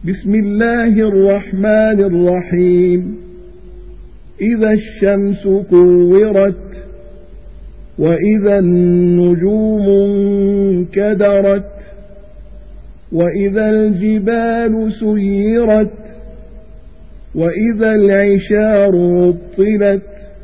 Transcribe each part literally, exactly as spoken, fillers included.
بسم الله الرحمن الرحيم إذا الشمس كورت وإذا النجوم انكدرت وإذا الجبال سيرت وإذا العشار عطلت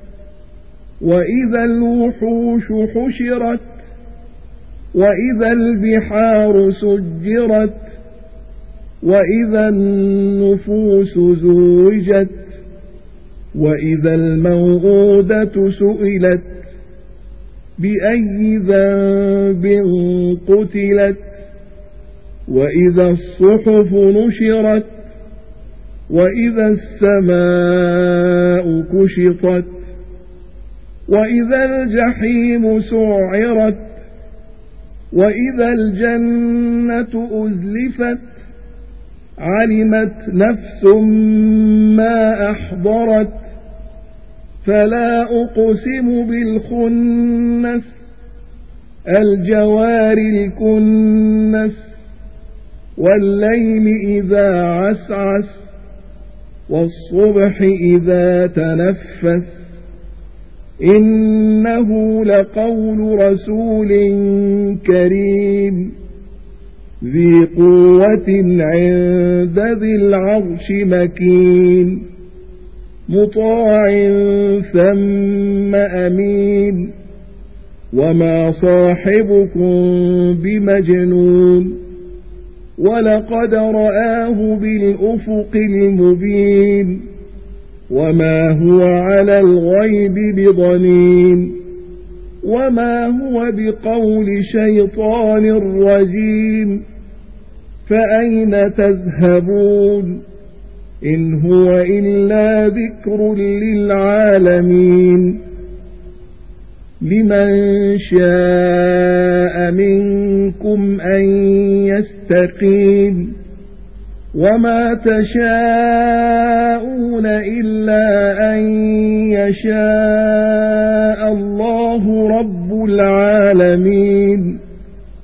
وإذا الوحوش حشرت وإذا البحار سجرت وإذا النفوس زوجت وإذا الموءودة سئلت بأي ذنب قتلت وإذا الصحف نشرت وإذا السماء كشطت وإذا الجحيم سعرت وإذا الجنة أزلفت علمت نفس ما أحضرت فلا أقسم بالخنس الجوار الكنس والليل إذا عسعس والصبح إذا تنفس إنه لقول رسول كريم ذي قوة عند ذي العرش مكين مطاع ثم أمين وما صاحبكم بمجنون ولقد رآه بالأفق المبين وما هو على الغيب بضنين وما هو بقول شيطان رجيم فأين تذهبون إن هو إلا ذكر للعالمين لمن شاء منكم أن يستقيم وما تشاءون إلا أن يشاء الله رب العالمين.